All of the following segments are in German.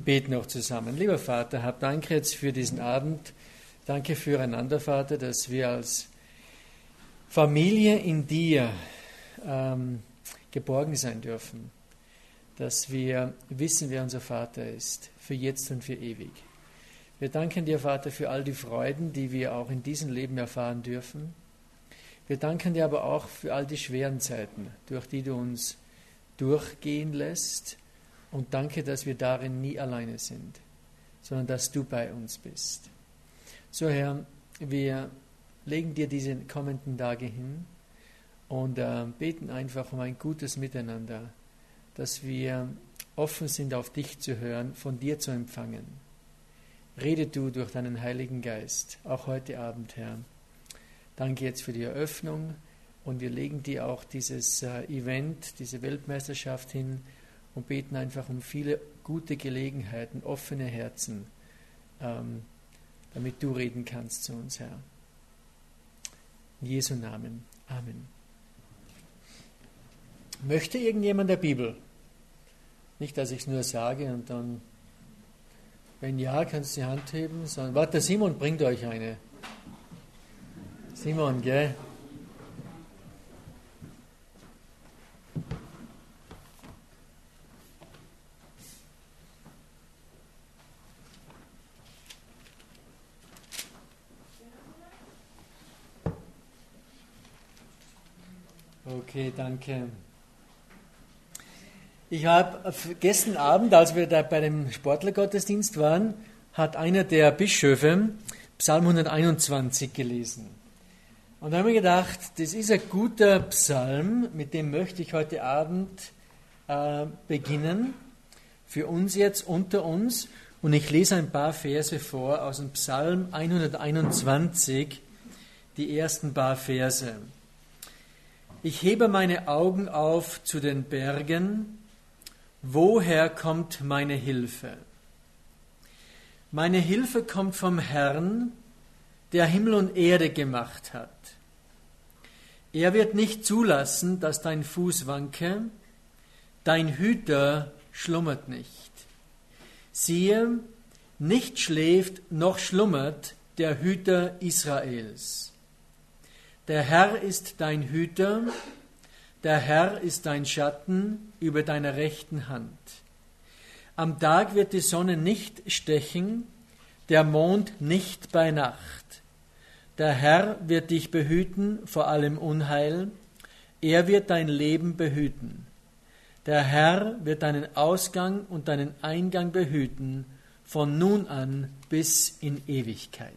beten noch zusammen. Lieber Vater, hab Dank jetzt für diesen Abend. Danke füreinander, Vater, dass wir als Familie in dir geborgen sein dürfen. Dass wir wissen, wer unser Vater ist, für jetzt und für ewig. Wir danken dir, Vater, für all die Freuden, die wir auch in diesem Leben erfahren dürfen. Wir danken dir aber auch für all die schweren Zeiten, durch die du uns durchgehen lässt. Und danke, dass wir darin nie alleine sind, sondern dass du bei uns bist. So, Herr, wir legen dir diese kommenden Tage hin und beten einfach um ein gutes Miteinander, dass wir offen sind, auf dich zu hören, von dir zu empfangen. Rede du durch deinen Heiligen Geist, auch heute Abend, Herr. Danke jetzt für die Eröffnung und wir legen dir auch dieses Event, diese Weltmeisterschaft hin und beten einfach um viele gute Gelegenheiten, offene Herzen, damit du reden kannst zu uns, Herr. In Jesu Namen. Amen. Möchte irgendjemand der Bibel? Nicht, dass ich es nur sage und dann, wenn ja, kannst du die Hand heben, sondern, warte, Simon bringt euch eine. Simon, gell? Okay, danke. Ich habe gestern Abend, als wir da bei dem Sportlergottesdienst waren, hat einer der Bischöfe Psalm 121 gelesen. Und da habe ich mir gedacht, das ist ein guter Psalm, mit dem möchte ich heute Abend beginnen, für uns jetzt, unter uns. Und ich lese ein paar Verse vor aus dem Psalm 121, die ersten paar Verse. Ich hebe meine Augen auf zu den Bergen. Woher kommt meine Hilfe? Meine Hilfe kommt vom Herrn, der Himmel und Erde gemacht hat. Er wird nicht zulassen, dass dein Fuß wanke. Dein Hüter schlummert nicht. Siehe, nicht schläft noch schlummert der Hüter Israels. Der Herr ist dein Hüter, der Herr ist dein Schatten über deiner rechten Hand. Am Tag wird die Sonne nicht stechen, der Mond nicht bei Nacht. Der Herr wird dich behüten vor allem Unheil, er wird dein Leben behüten. Der Herr wird deinen Ausgang und deinen Eingang behüten, von nun an bis in Ewigkeit.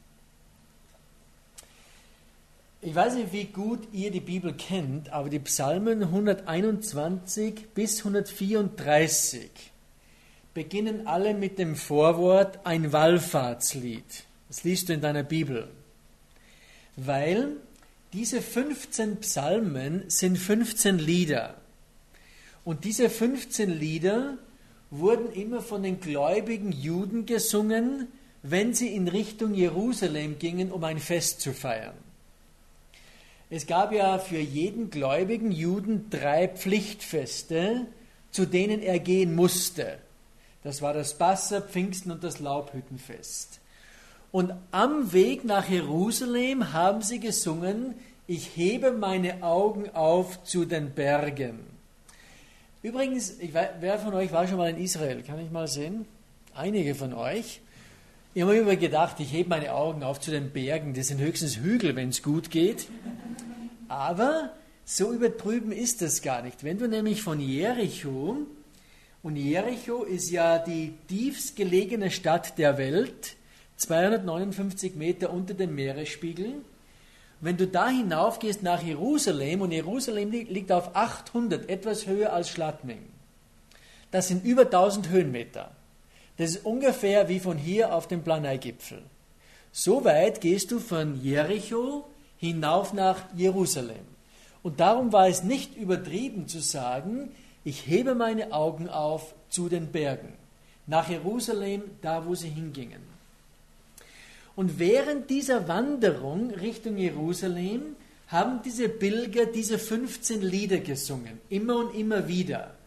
Ich weiß nicht, wie gut ihr die Bibel kennt, aber die Psalmen 121 bis 134 beginnen alle mit dem Vorwort ein Wallfahrtslied. Das liest du in deiner Bibel. Weil diese 15 Psalmen sind 15 Lieder. Und diese 15 Lieder wurden immer von den gläubigen Juden gesungen, wenn sie in Richtung Jerusalem gingen, um ein Fest zu feiern. Es gab ja für jeden gläubigen Juden 3 Pflichtfeste, zu denen er gehen musste. Das war das Passa, Pfingsten und das Laubhüttenfest. Und am Weg nach Jerusalem haben sie gesungen, ich hebe meine Augen auf zu den Bergen. Übrigens, wer von euch war schon mal in Israel? Kann ich mal sehen? Einige von euch. Ich habe mir immer gedacht, ich hebe meine Augen auf zu den Bergen. Das sind höchstens Hügel, wenn es gut geht. Aber so übertrüben ist das gar nicht. Wenn du nämlich von Jericho, und Jericho ist ja die tiefst gelegene Stadt der Welt, 259 Meter unter dem Meeresspiegel. Wenn du da hinaufgehst nach Jerusalem, und Jerusalem liegt auf 800, etwas höher als Schladming. Das sind über 1000 Höhenmeter. Das ist ungefähr wie von hier auf dem Planei-Gipfel. So weit gehst du von Jericho hinauf nach Jerusalem. Und darum war es nicht übertrieben zu sagen, ich hebe meine Augen auf zu den Bergen, nach Jerusalem, da wo sie hingingen. Und während dieser Wanderung Richtung Jerusalem haben diese Pilger diese 15 Lieder gesungen, immer und immer wieder.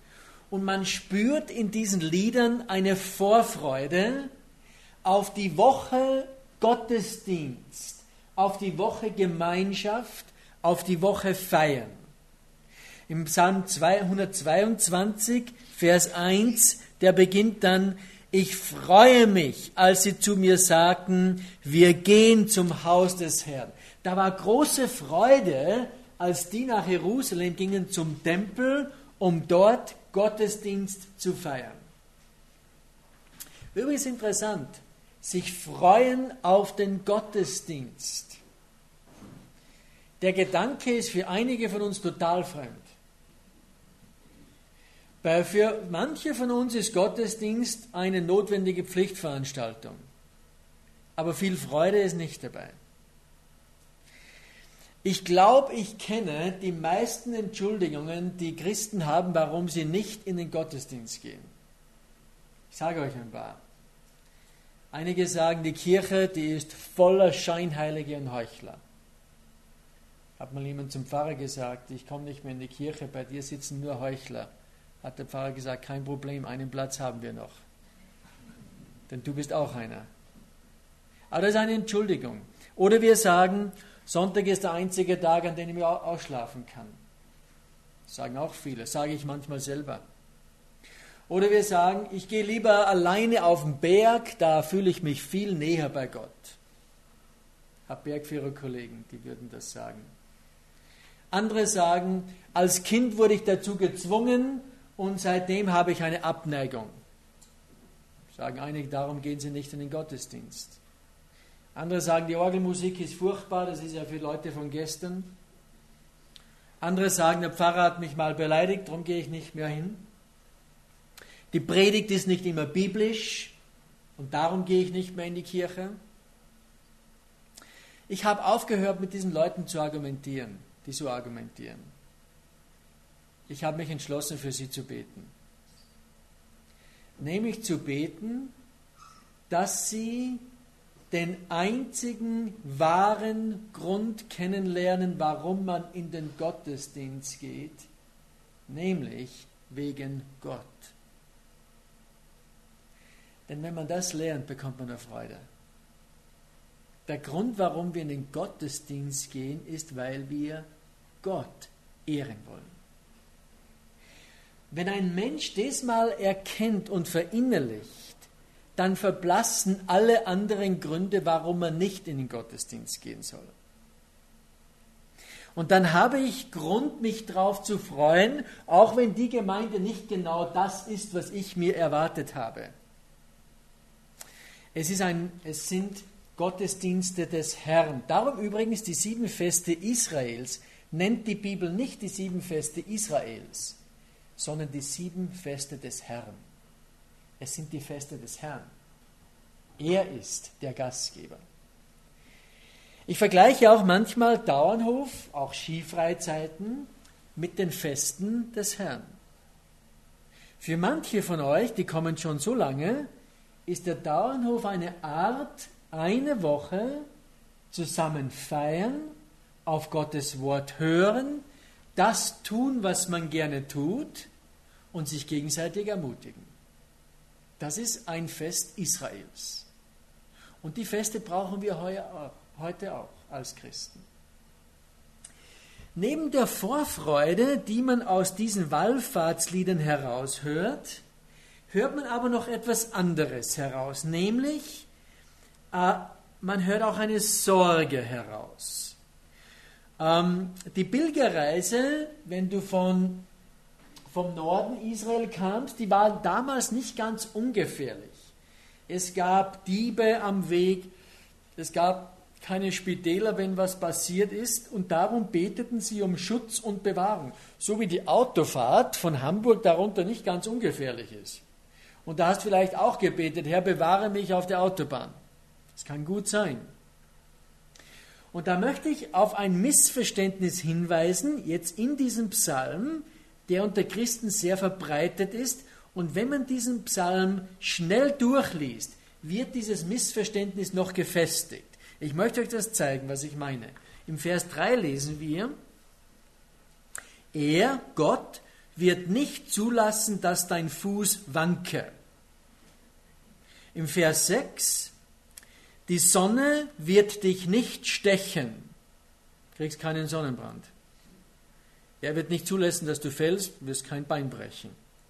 und man spürt in diesen Liedern eine Vorfreude auf die Woche Gottesdienst, auf die Woche Gemeinschaft, auf die Woche Feiern. Im Psalm 222, Vers 1, der beginnt dann: Ich freue mich, als sie zu mir sagten, wir gehen zum Haus des Herrn. Da war große Freude, als die nach Jerusalem gingen zum Tempel, um dort Gottesdienst zu feiern. Übrigens interessant, sich freuen auf den Gottesdienst. Der Gedanke ist für einige von uns total fremd. Für manche von uns ist Gottesdienst eine notwendige Pflichtveranstaltung. Aber viel Freude ist nicht dabei. Ich glaube, ich kenne die meisten Entschuldigungen, die Christen haben, warum sie nicht in den Gottesdienst gehen. Ich sage euch ein paar. Einige sagen, die Kirche, die ist voller Scheinheilige und Heuchler. Hat mal jemand zum Pfarrer gesagt, ich komme nicht mehr in die Kirche, bei dir sitzen nur Heuchler. Hat der Pfarrer gesagt, kein Problem, einen Platz haben wir noch. Denn du bist auch einer. Aber das ist eine Entschuldigung. Oder wir sagen, Sonntag ist der einzige Tag, an dem ich ausschlafen kann. Das sagen auch viele, sage ich manchmal selber. Oder wir sagen, ich gehe lieber alleine auf den Berg, da fühle ich mich viel näher bei Gott. Ich habe Bergführerkollegen, die würden das sagen. Andere sagen, als Kind wurde ich dazu gezwungen, und seitdem habe ich eine Abneigung. Sagen einige, darum gehen sie nicht in den Gottesdienst. Andere sagen, die Orgelmusik ist furchtbar, das ist ja für Leute von gestern. Andere sagen, der Pfarrer hat mich mal beleidigt, darum gehe ich nicht mehr hin. Die Predigt ist nicht immer biblisch und darum gehe ich nicht mehr in die Kirche. Ich habe aufgehört, mit diesen Leuten zu argumentieren, die so argumentieren. Ich habe mich entschlossen, für sie zu beten. Nämlich zu beten, dass sie den einzigen wahren Grund kennenlernen, warum man in den Gottesdienst geht, nämlich wegen Gott. Denn wenn man das lernt, bekommt man eine Freude. Der Grund, warum wir in den Gottesdienst gehen, ist, weil wir Gott ehren wollen. Wenn ein Mensch das mal erkennt und verinnerlicht, dann verblassen alle anderen Gründe, warum man nicht in den Gottesdienst gehen soll. Und dann habe ich Grund, mich darauf zu freuen, auch wenn die Gemeinde nicht genau das ist, was ich mir erwartet habe. Es sind Gottesdienste des Herrn. Darum übrigens die 7 Feste Israels nennt die Bibel nicht die 7 Feste Israels, sondern die 7 Feste des Herrn. Es sind die Feste des Herrn. Er ist der Gastgeber. Ich vergleiche auch manchmal Dauernhof, auch Skifreizeiten, mit den Festen des Herrn. Für manche von euch, die kommen schon so lange, ist der Dauernhof eine Art, eine Woche zusammen feiern, auf Gottes Wort hören, das tun, was man gerne tut und sich gegenseitig ermutigen. Das ist ein Fest Israels. Und die Feste brauchen wir heute auch als Christen. Neben der Vorfreude, die man aus diesen Wallfahrtsliedern heraushört, hört man aber noch etwas anderes heraus, nämlich man hört auch eine Sorge heraus. Die Pilgerreise, wenn du vom Norden Israel kamst, die war damals nicht ganz ungefährlich. Es gab Diebe am Weg, es gab keine Spitäler, wenn was passiert ist, und darum beteten sie um Schutz und Bewahrung. So wie die Autofahrt von Hamburg darunter nicht ganz ungefährlich ist. Und da hast du vielleicht auch gebetet, Herr, bewahre mich auf der Autobahn. Das kann gut sein. Und da möchte ich auf ein Missverständnis hinweisen, jetzt in diesem Psalm, der unter Christen sehr verbreitet ist. Und wenn man diesen Psalm schnell durchliest, wird dieses Missverständnis noch gefestigt. Ich möchte euch das zeigen, was ich meine. Im Vers 3 lesen wir, er, Gott, wird nicht zulassen, dass dein Fuß wanke. Im Vers 6, die Sonne wird dich nicht stechen. Du kriegst keinen Sonnenbrand. Er wird nicht zulassen, dass du fällst, du wirst kein Bein brechen.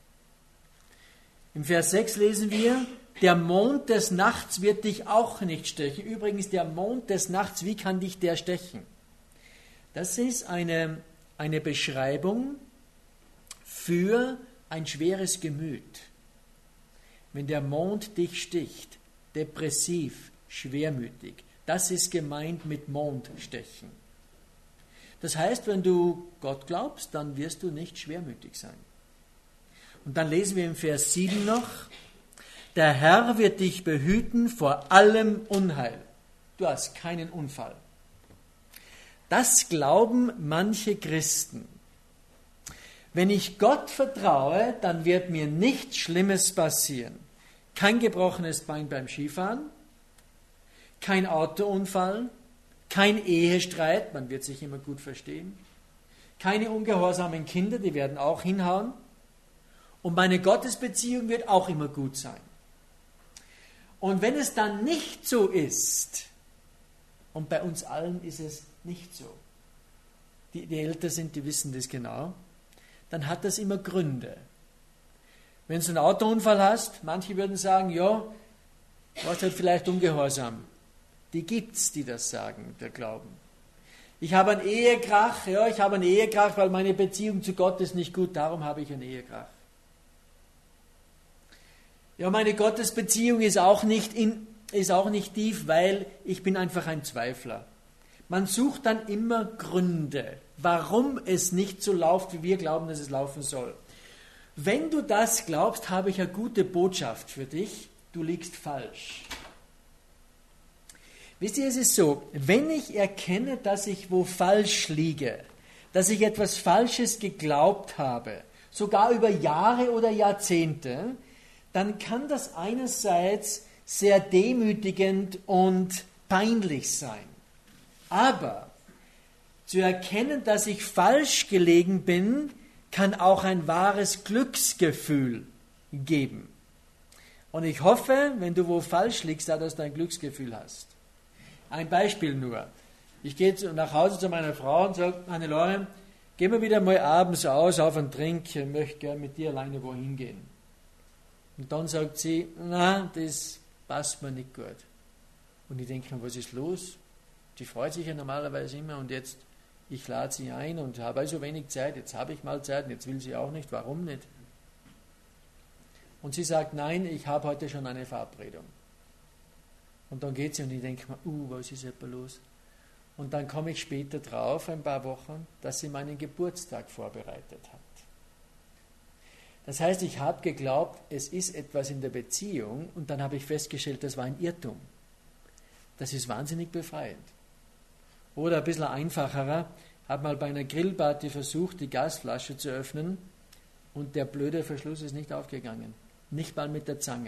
Im Vers 6 lesen wir, der Mond des Nachts wird dich auch nicht stechen. Übrigens, der Mond des Nachts, wie kann dich der stechen? Das ist eine Beschreibung für ein schweres Gemüt. Wenn der Mond dich sticht, depressiv, schwermütig, das ist gemeint mit Mondstechen. Das heißt, wenn du Gott glaubst, dann wirst du nicht schwermütig sein. Und dann lesen wir im Vers 7 noch, der Herr wird dich behüten vor allem Unheil. Du hast keinen Unfall. Das glauben manche Christen. Wenn ich Gott vertraue, dann wird mir nichts Schlimmes passieren. Kein gebrochenes Bein beim Skifahren, kein Autounfall, kein Ehestreit, man wird sich immer gut verstehen, keine ungehorsamen Kinder, die werden auch hinhauen und meine Gottesbeziehung wird auch immer gut sein. Und wenn es dann nicht so ist, und bei uns allen ist es nicht so, die älter sind, die wissen das genau, dann hat das immer Gründe. Wenn du einen Autounfall hast, manche würden sagen, ja, du warst halt vielleicht ungehorsam. Die gibt es, die das sagen, der Glauben. Ich habe einen Ehekrach, weil meine Beziehung zu Gott ist nicht gut, darum habe ich einen Ehekrach. Ja, meine Gottesbeziehung ist auch nicht tief, weil ich bin einfach ein Zweifler. Man sucht dann immer Gründe, warum es nicht so läuft, wie wir glauben, dass es laufen soll. Wenn du das glaubst, habe ich eine gute Botschaft für dich. Du liegst falsch. Wisst ihr, es ist so, wenn ich erkenne, dass ich wo falsch liege, dass ich etwas Falsches geglaubt habe, sogar über Jahre oder Jahrzehnte, dann kann das einerseits sehr demütigend und peinlich sein. Aber zu erkennen, dass ich falsch gelegen bin, kann auch ein wahres Glücksgefühl geben. Und ich hoffe, wenn du wo falsch liegst, dass du ein Glücksgefühl hast. Ein Beispiel nur. Ich gehe nach Hause zu meiner Frau und sage, Hannelore, gehen wir wieder mal abends aus auf einen Trink, ich möchte gerne mit dir alleine wohin gehen. Und dann sagt sie, na, das passt mir nicht gut. Und ich denke mir, was ist los? Die freut sich ja normalerweise immer und jetzt, ich lade sie ein und habe so wenig Zeit, jetzt habe ich mal Zeit und jetzt will sie auch nicht, warum nicht? Und sie sagt, nein, ich habe heute schon eine Verabredung. Und dann geht sie und ich denke mir, was ist etwa los? Und dann komme ich später drauf, ein paar Wochen, dass sie meinen Geburtstag vorbereitet hat. Das heißt, ich habe geglaubt, es ist etwas in der Beziehung und dann habe ich festgestellt, das war ein Irrtum. Das ist wahnsinnig befreiend. Oder ein bisschen einfacherer, habe mal bei einer Grillparty versucht, die Gasflasche zu öffnen und der blöde Verschluss ist nicht aufgegangen. Nicht mal mit der Zange.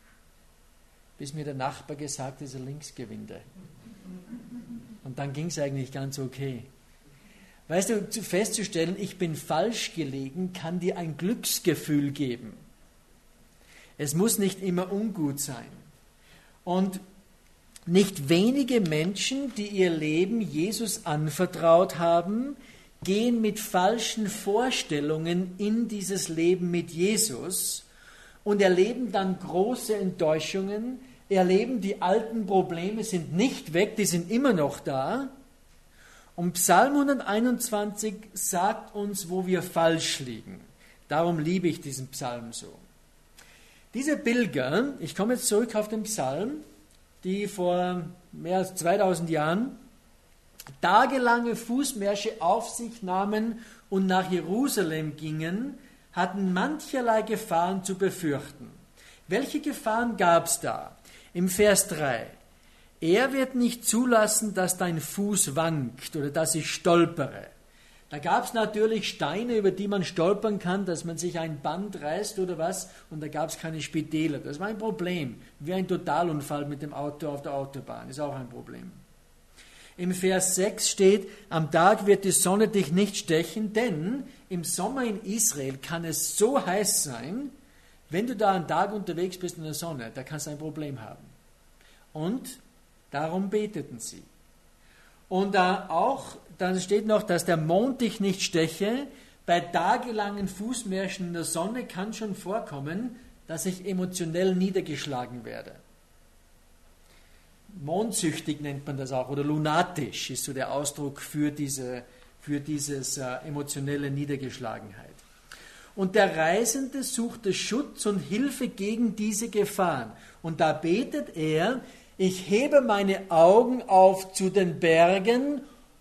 Bis mir der Nachbar gesagt hat, es ist ein Linksgewinde. Und dann ging es eigentlich ganz okay. Weißt du, festzustellen, ich bin falsch gelegen, kann dir ein Glücksgefühl geben. Es muss nicht immer ungut sein. Und nicht wenige Menschen, die ihr Leben Jesus anvertraut haben, gehen mit falschen Vorstellungen in dieses Leben mit Jesus und erleben dann große Enttäuschungen, erleben, die alten Probleme sind nicht weg, die sind immer noch da. Und Psalm 121 sagt uns, wo wir falsch liegen. Darum liebe ich diesen Psalm so. Diese Pilger, ich komme jetzt zurück auf den Psalm, die vor mehr als 2000 Jahren tagelange Fußmärsche auf sich nahmen und nach Jerusalem gingen, hatten mancherlei Gefahren zu befürchten. Welche Gefahren gab es da? Im Vers 3. Er wird nicht zulassen, dass dein Fuß wankt oder dass ich stolpere. Da gab es natürlich Steine, über die man stolpern kann, dass man sich ein Band reißt oder was, und da gab es keine Spitäler. Das war ein Problem, wie ein Totalunfall mit dem Auto auf der Autobahn, ist auch ein Problem. Im Vers 6 steht, am Tag wird die Sonne dich nicht stechen, denn im Sommer in Israel kann es so heiß sein, wenn du da einen Tag unterwegs bist in der Sonne, da kannst du ein Problem haben. Und darum beteten sie. Und dann steht noch, dass der Mond dich nicht steche. Bei tagelangen Fußmärschen in der Sonne kann schon vorkommen, dass ich emotionell niedergeschlagen werde. Mondsüchtig nennt man das auch, oder lunatisch ist so der Ausdruck für diese emotionelle Niedergeschlagenheit. Und der Reisende suchte Schutz und Hilfe gegen diese Gefahren. Und da betet er, ich hebe meine Augen auf zu den Bergen,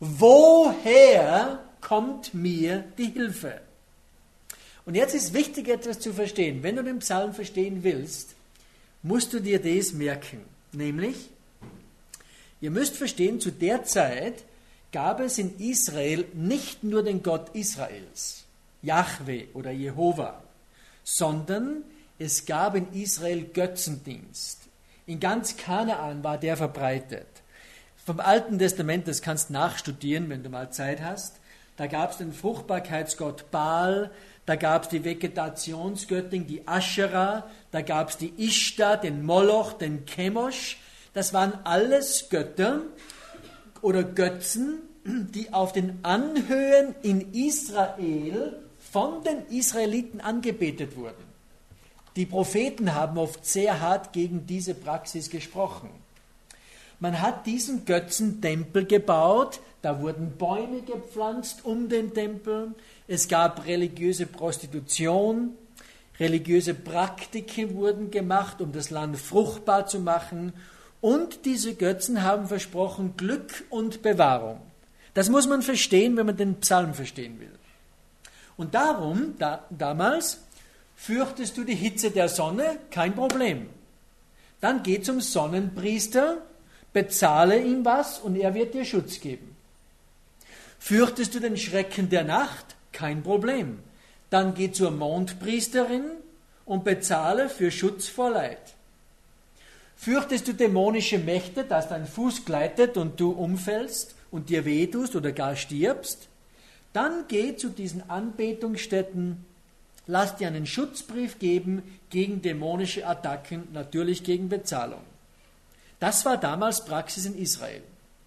woher kommt mir die Hilfe? Und jetzt ist wichtig, etwas zu verstehen. Wenn du den Psalm verstehen willst, musst du dir das merken. Nämlich, ihr müsst verstehen, zu der Zeit gab es in Israel nicht nur den Gott Israels, Jahwe oder Jehova, sondern es gab in Israel Götzendienst. In ganz Kanaan war der verbreitet. Vom Alten Testament, das kannst du nachstudieren, wenn du mal Zeit hast. Da gab es den Fruchtbarkeitsgott Baal, da gab es die Vegetationsgöttin, die Aschera, da gab es die Ishtar, den Moloch, den Chemosh. Das waren alles Götter oder Götzen, die auf den Anhöhen in Israel von den Israeliten angebetet wurden. Die Propheten haben oft sehr hart gegen diese Praxis gesprochen. Man hat diesen Götzen Tempel gebaut, da wurden Bäume gepflanzt um den Tempel, es gab religiöse Prostitution, religiöse Praktiken wurden gemacht, um das Land fruchtbar zu machen, und diese Götzen haben versprochen Glück und Bewahrung. Das muss man verstehen, wenn man den Psalm verstehen will. Und darum, damals, fürchtest du die Hitze der Sonne? Kein Problem. Dann geh zum Sonnenpriester, bezahle ihm was und er wird dir Schutz geben. Fürchtest du den Schrecken der Nacht? Kein Problem. Dann geh zur Mondpriesterin und bezahle für Schutz vor Leid. Fürchtest du dämonische Mächte, dass dein Fuß gleitet und du umfällst und dir wehtust oder gar stirbst? Dann geh zu diesen Anbetungsstätten, lass dir einen Schutzbrief geben gegen dämonische Attacken, natürlich gegen Bezahlung. Das war damals Praxis in Israel.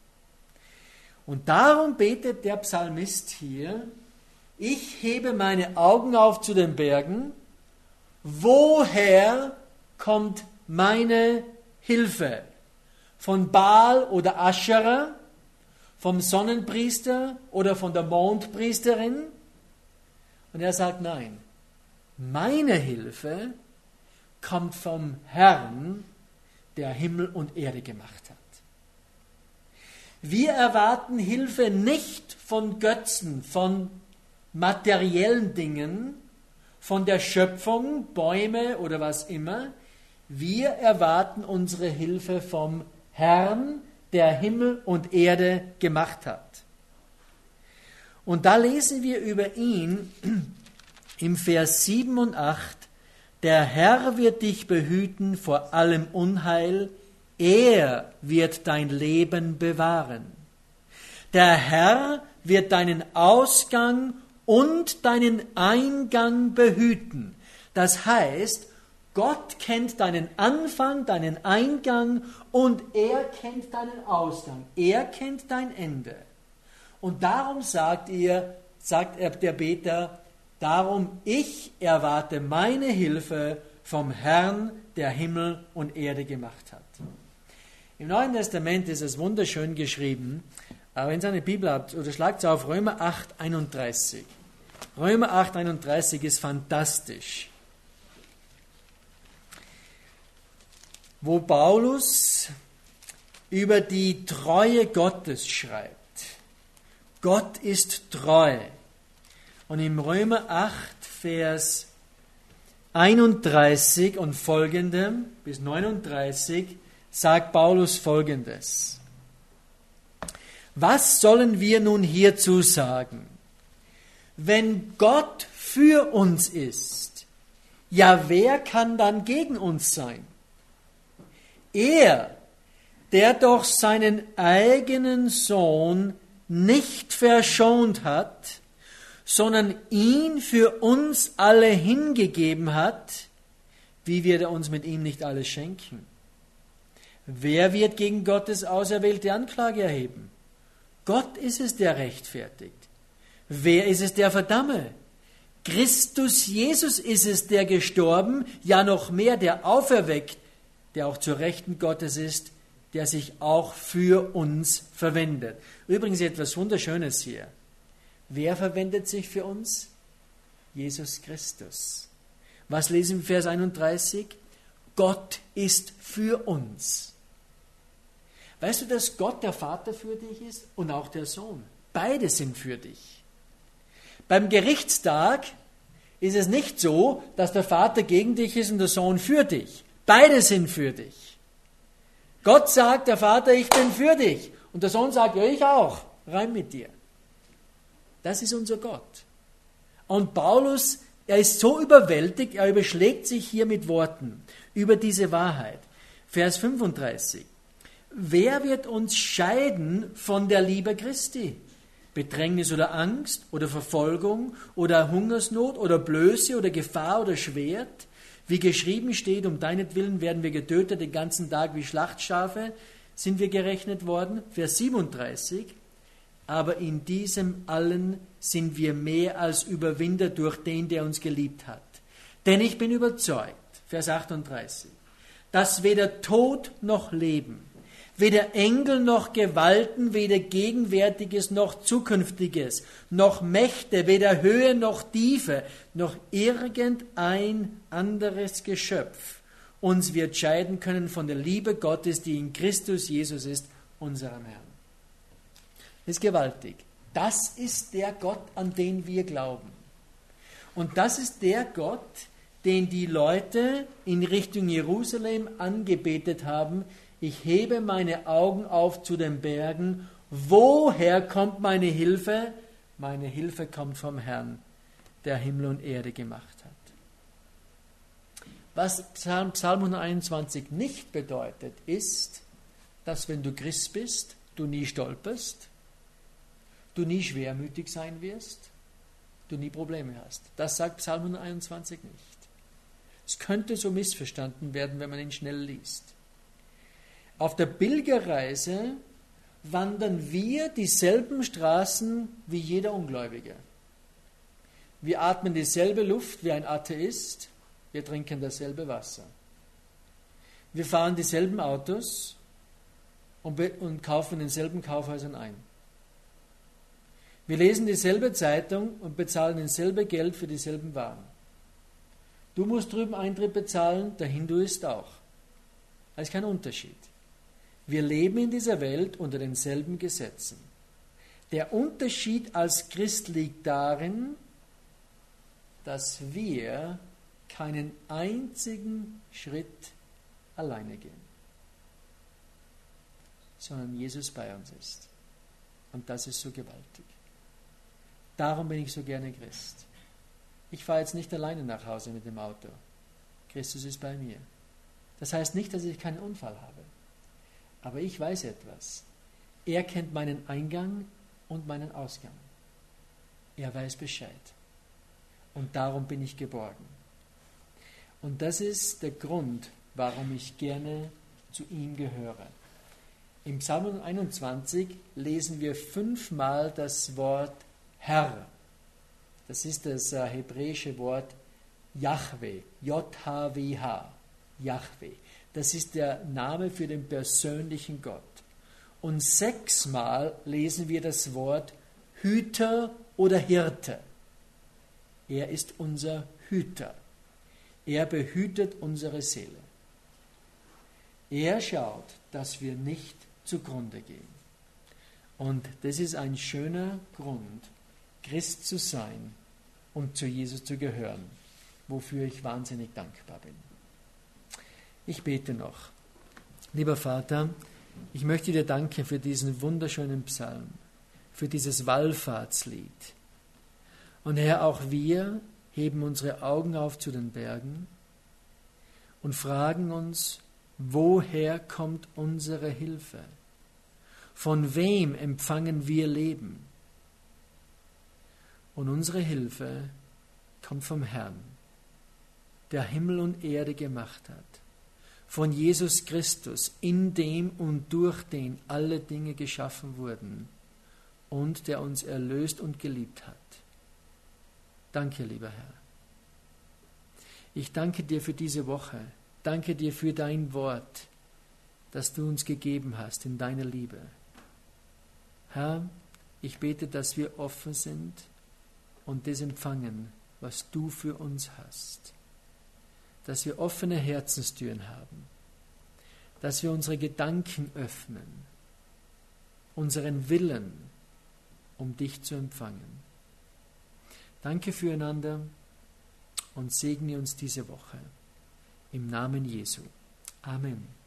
Und darum betet der Psalmist hier, ich hebe meine Augen auf zu den Bergen, woher kommt meine Hilfe? Von Baal oder Aschera, vom Sonnenpriester oder von der Mondpriesterin? Und er sagt, nein, meine Hilfe kommt vom Herrn, der Himmel und Erde gemacht hat. Wir erwarten Hilfe nicht von Götzen, von materiellen Dingen, von der Schöpfung, Bäume oder was immer. Wir erwarten unsere Hilfe vom Herrn, der Himmel und Erde gemacht hat. Und da lesen wir über ihn im Vers 7 und 8, der Herr wird dich behüten vor allem Unheil, er wird dein Leben bewahren. Der Herr wird deinen Ausgang und deinen Eingang behüten. Das heißt, Gott kennt deinen Anfang, deinen Eingang und er kennt deinen Ausgang. Er kennt dein Ende. Und darum sagt der Beter, darum ich erwarte meine Hilfe vom Herrn, der Himmel und Erde gemacht hat. Im Neuen Testament ist es wunderschön geschrieben, aber wenn ihr eine Bibel habt, oder schlagt es auf Römer 8, 31. Römer 8, 31 ist fantastisch. Wo Paulus über die Treue Gottes schreibt. Gott ist treu. Und im Römer 8, Vers 31 und folgendem bis 39 sagt Paulus Folgendes. Was sollen wir nun hierzu sagen? Wenn Gott für uns ist, ja, wer kann dann gegen uns sein? Er, der doch seinen eigenen Sohn nicht verschont hat, sondern ihn für uns alle hingegeben hat, wie wird er uns mit ihm nicht alles schenken? Wer wird gegen Gottes auserwählte Anklage erheben? Gott ist es, der rechtfertigt. Wer ist es, der verdamme? Christus Jesus ist es, der gestorben, ja noch mehr, der auferweckt, der auch zur Rechten Gottes ist, der sich auch für uns verwendet. Übrigens etwas Wunderschönes hier. Wer verwendet sich für uns? Jesus Christus. Was lesen wir in Vers 31? Gott ist für uns. Weißt du, dass Gott der Vater für dich ist und auch der Sohn? Beide sind für dich. Beim Gerichtstag ist es nicht so, dass der Vater gegen dich ist und der Sohn für dich. Beide sind für dich. Gott sagt, der Vater, ich bin für dich. Und der Sohn sagt, ja, ich auch. Rein mit dir. Das ist unser Gott. Und Paulus, er ist so überwältigt, er überschlägt sich hier mit Worten über diese Wahrheit. Vers 35. Wer wird uns scheiden von der Liebe Christi? Bedrängnis oder Angst oder Verfolgung oder Hungersnot oder Blöße oder Gefahr oder Schwert? Wie geschrieben steht, um deinetwillen werden wir getötet den ganzen Tag wie Schlachtschafe, sind wir gerechnet worden. Vers 37. Aber in diesem allen sind wir mehr als Überwinder durch den, der uns geliebt hat. Denn ich bin überzeugt, Vers 38, dass weder Tod noch Leben, weder Engel noch Gewalten, weder Gegenwärtiges noch Zukünftiges, noch Mächte, weder Höhe noch Tiefe, noch irgendein anderes Geschöpf uns wird scheiden können von der Liebe Gottes, die in Christus Jesus ist, unserem Herrn. Das ist gewaltig. Das ist der Gott, an den wir glauben. Und das ist der Gott, den die Leute in Richtung Jerusalem angebetet haben. Ich hebe meine Augen auf zu den Bergen. Woher kommt meine Hilfe? Meine Hilfe kommt vom Herrn, der Himmel und Erde gemacht hat. Was Psalm 121 nicht bedeutet, ist, dass wenn du Christ bist, du nie stolperst, du nie schwermütig sein wirst, du nie Probleme hast. Das sagt Psalm 121 nicht. Es könnte so missverstanden werden, wenn man ihn schnell liest. Auf der Pilgerreise wandern wir dieselben Straßen wie jeder Ungläubige. Wir atmen dieselbe Luft wie ein Atheist, wir trinken dasselbe Wasser. Wir fahren dieselben Autos und kaufen in denselben Kaufhäusern ein. Wir lesen dieselbe Zeitung und bezahlen dasselbe Geld für dieselben Waren. Du musst drüben Eintritt bezahlen, der Hinduist auch. Das ist kein Unterschied. Wir leben in dieser Welt unter denselben Gesetzen. Der Unterschied als Christ liegt darin, dass wir keinen einzigen Schritt alleine gehen, sondern Jesus bei uns ist. Und das ist so gewaltig. Darum bin ich so gerne Christ. Ich fahre jetzt nicht alleine nach Hause mit dem Auto. Christus ist bei mir. Das heißt nicht, dass ich keinen Unfall habe. Aber ich weiß etwas. Er kennt meinen Eingang und meinen Ausgang. Er weiß Bescheid. Und darum bin ich geborgen. Und das ist der Grund, warum ich gerne zu ihm gehöre. Im Psalm 21 lesen wir 5-mal das Wort Herr. Das ist das hebräische Wort Jahwe, J-H-W-H, Jahwe. Das ist der Name für den persönlichen Gott. Und 6-mal lesen wir das Wort Hüter oder Hirte. Er ist unser Hüter. Er behütet unsere Seele. Er schaut, dass wir nicht zugrunde gehen. Und das ist ein schöner Grund, Christ zu sein und zu Jesus zu gehören, wofür ich wahnsinnig dankbar bin. Ich bete noch. Lieber Vater, ich möchte dir danken für diesen wunderschönen Psalm, für dieses Wallfahrtslied. Und Herr, auch wir heben unsere Augen auf zu den Bergen und fragen uns, Woher kommt unsere Hilfe? Von wem empfangen wir Leben? Und unsere Hilfe kommt vom Herrn, der Himmel und Erde gemacht hat, von Jesus Christus, in dem und durch den alle Dinge geschaffen wurden und der uns erlöst und geliebt hat. Danke, lieber Herr. Ich danke dir für diese Woche. Danke dir für dein Wort, das du uns gegeben hast in deiner Liebe. Herr, ich bete, dass wir offen sind und das empfangen, was du für uns hast. Dass wir offene Herzenstüren haben. Dass wir unsere Gedanken öffnen, unseren Willen, um dich zu empfangen. Danke füreinander und segne uns diese Woche. Im Namen Jesu. Amen.